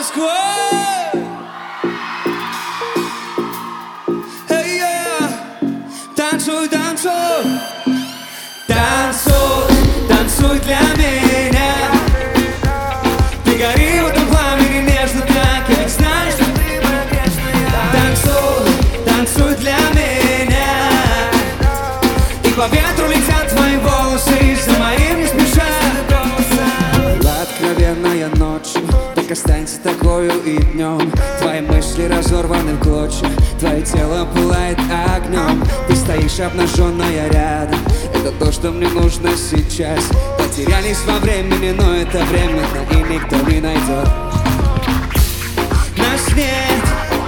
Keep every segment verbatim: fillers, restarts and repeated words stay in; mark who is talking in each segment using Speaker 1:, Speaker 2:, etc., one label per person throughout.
Speaker 1: Москвой. Hey, yeah. Танцуй, танцуй, танцуй, танцуй для меня. Ты гори в этом пламени нежно так, я ведь знаю, что ты моя грешная. Танцуй, танцуй для меня. И по ветру летят твои волосы, за моим не спеша.
Speaker 2: Была откровенная ночью, так останься такою и днем. Твои мысли разорваны в клочья, твое тело пылает огнем. Ты стоишь обнаженная рядом, это то, что мне нужно сейчас. Потерялись во времени, но это временно, и никто не найдет.
Speaker 1: Нас нет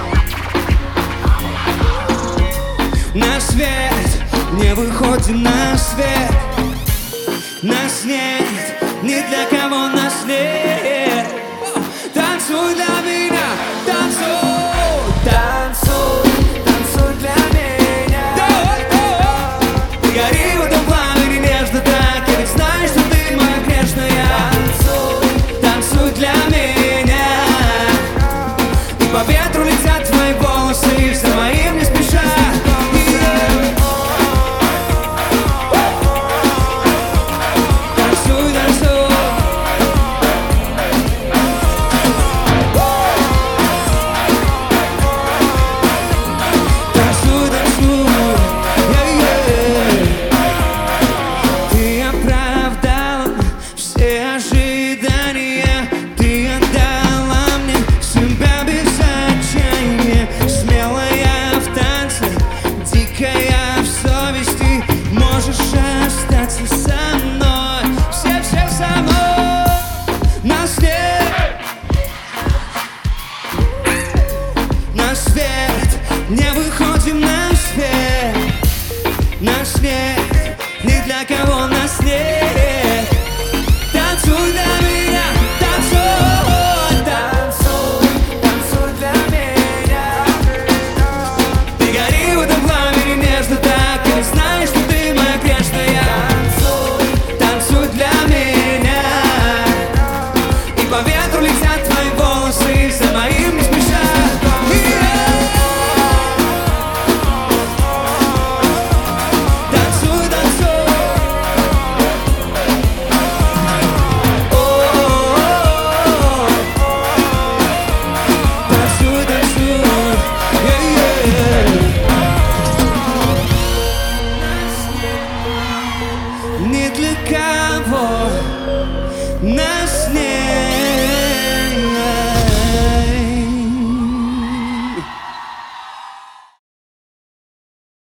Speaker 1: на свет, не выходим на свет. Нас нет, ни для кого нас нет. Танцуй для меня, танцуй, танцуй, танцуй для меня. Ты гори в этом пламени нежно так, я ведь знаю, что ты моя грешная. Танцуй, танцуй для меня. И по ветру летят твои волосы, за моим не спеша. Не выходим на свет, нас нет, ни для кого нас нет. Танцуй для меня, танцуй, танцуй, танцуй для меня. Ты гори в этом пламени нежно так, я знаю, что ты моя грешная. Танцуй, танцуй для меня. И по ветру летят твои волосы, за мои